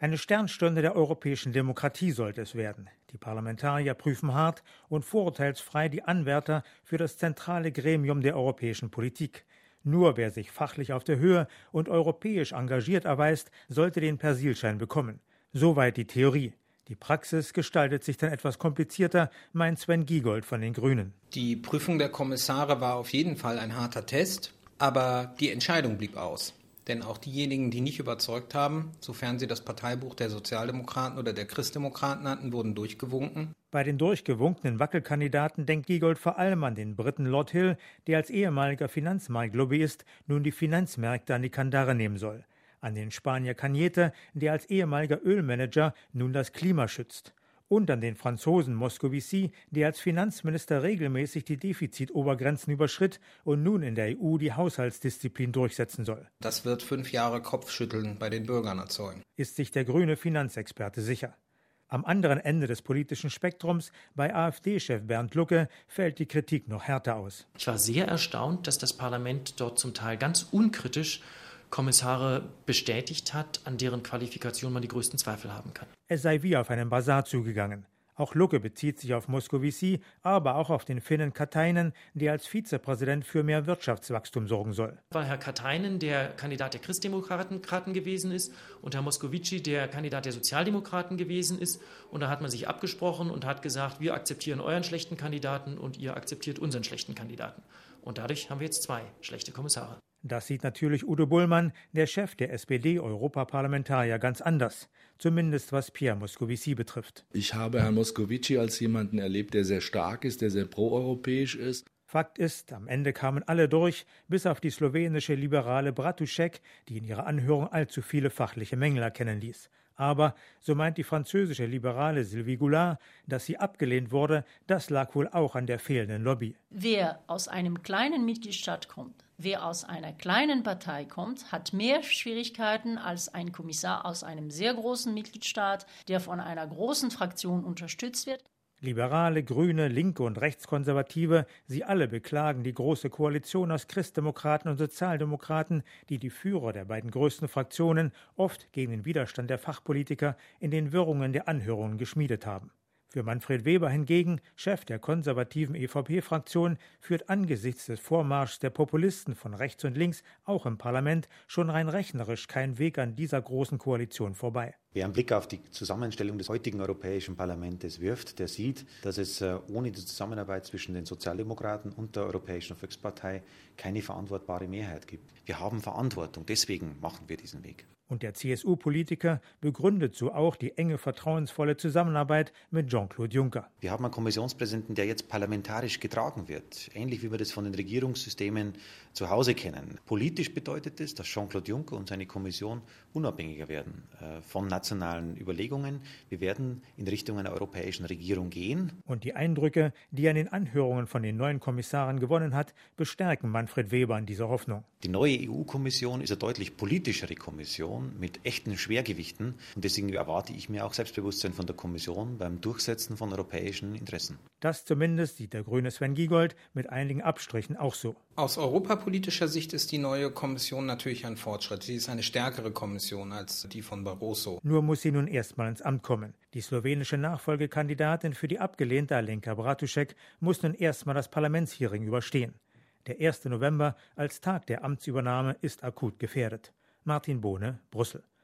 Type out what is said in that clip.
Eine Sternstunde der europäischen Demokratie sollte es werden. Die Parlamentarier prüfen hart und vorurteilsfrei die Anwärter für das zentrale Gremium der europäischen Politik. Nur wer sich fachlich auf der Höhe und europäisch engagiert erweist, sollte den Persilschein bekommen. Soweit die Theorie. Die Praxis gestaltet sich dann etwas komplizierter, meint Sven Giegold von den Grünen. Die Prüfung der Kommissare war auf jeden Fall ein harter Test, aber die Entscheidung blieb aus. Denn auch diejenigen, die nicht überzeugt haben, sofern sie das Parteibuch der Sozialdemokraten oder der Christdemokraten hatten, wurden durchgewunken. Bei den durchgewunkenen Wackelkandidaten denkt Giegold vor allem an den Briten Lord Hill, der als ehemaliger Finanzmarktlobbyist nun die Finanzmärkte an die Kandare nehmen soll. An den Spanier Cañete, der als ehemaliger Ölmanager nun das Klima schützt. Und an den Franzosen Moscovici, der als Finanzminister regelmäßig die Defizitobergrenzen überschritt und nun in der EU die Haushaltsdisziplin durchsetzen soll. Das wird 5 Jahre Kopfschütteln bei den Bürgern erzeugen. Ist sich der grüne Finanzexperte sicher. Am anderen Ende des politischen Spektrums, bei AfD-Chef Bernd Lucke, fällt die Kritik noch härter aus. Ich war sehr erstaunt, dass das Parlament dort zum Teil ganz unkritisch Kommissare bestätigt hat, an deren Qualifikation man die größten Zweifel haben kann. Es sei wie auf einen Basar zugegangen. Auch Lucke bezieht sich auf Moscovici, aber auch auf den Finnen Katainen, der als Vizepräsident für mehr Wirtschaftswachstum sorgen soll. Weil Herr Katainen der Kandidat der Christdemokraten gewesen ist und Herr Moscovici der Kandidat der Sozialdemokraten gewesen ist. Und da hat man sich abgesprochen und hat gesagt, wir akzeptieren euren schlechten Kandidaten und ihr akzeptiert unseren schlechten Kandidaten. Und dadurch haben wir jetzt 2 schlechte Kommissare. Das sieht natürlich Udo Bullmann, der Chef der SPD-Europaparlamentarier, ganz anders. Zumindest was Pierre Moscovici betrifft. Ich habe Herrn Moscovici als jemanden erlebt, der sehr stark ist, der sehr proeuropäisch ist. Fakt ist, am Ende kamen alle durch, bis auf die slowenische Liberale Bratušek, die in ihrer Anhörung allzu viele fachliche Mängel erkennen ließ. Aber, so meint die französische Liberale Sylvie Goulard, dass sie abgelehnt wurde, das lag wohl auch an der fehlenden Lobby. Wer aus einem kleinen Mitgliedstaat kommt, wer aus einer kleinen Partei kommt, hat mehr Schwierigkeiten als ein Kommissar aus einem sehr großen Mitgliedstaat, der von einer großen Fraktion unterstützt wird. Liberale, Grüne, Linke und Rechtskonservative, sie alle beklagen die große Koalition aus Christdemokraten und Sozialdemokraten, die die Führer der beiden größten Fraktionen oft gegen den Widerstand der Fachpolitiker in den Wirrungen der Anhörungen geschmiedet haben. Für Manfred Weber hingegen, Chef der konservativen EVP-Fraktion, führt angesichts des Vormarschs der Populisten von rechts und links auch im Parlament schon rein rechnerisch kein Weg an dieser großen Koalition vorbei. Wer einen Blick auf die Zusammenstellung des heutigen Europäischen Parlaments wirft, der sieht, dass es ohne die Zusammenarbeit zwischen den Sozialdemokraten und der Europäischen Volkspartei keine verantwortbare Mehrheit gibt. Wir haben Verantwortung, deswegen machen wir diesen Weg. Und der CSU-Politiker begründet so auch die enge, vertrauensvolle Zusammenarbeit mit Jean-Claude Juncker. Wir haben einen Kommissionspräsidenten, der jetzt parlamentarisch getragen wird, ähnlich wie wir das von den Regierungssystemen zu Hause kennen. Politisch bedeutet das, dass Jean-Claude Juncker und seine Kommission unabhängiger werden von nationalen Überlegungen. Wir werden in Richtung einer europäischen Regierung gehen. Und die Eindrücke, die er in den Anhörungen von den neuen Kommissaren gewonnen hat, bestärken Manfred Weber in dieser Hoffnung. Die neue EU-Kommission ist eine deutlich politischere Kommission mit echten Schwergewichten. Und deswegen erwarte ich mir auch Selbstbewusstsein von der Kommission beim Durchsetzen von europäischen Interessen. Das zumindest sieht der grüne Sven Giegold mit einigen Abstrichen auch so. Aus europapolitischer Sicht ist die neue Kommission natürlich ein Fortschritt. Sie ist eine stärkere Kommission als die von Barroso. Nur muss sie nun erstmal ins Amt kommen. Die slowenische Nachfolgekandidatin für die abgelehnte Alenka Bratušek muss nun erstmal das Parlamentshearing überstehen. Der 1. November als Tag der Amtsübernahme ist akut gefährdet. Martin Bohne, Brüssel.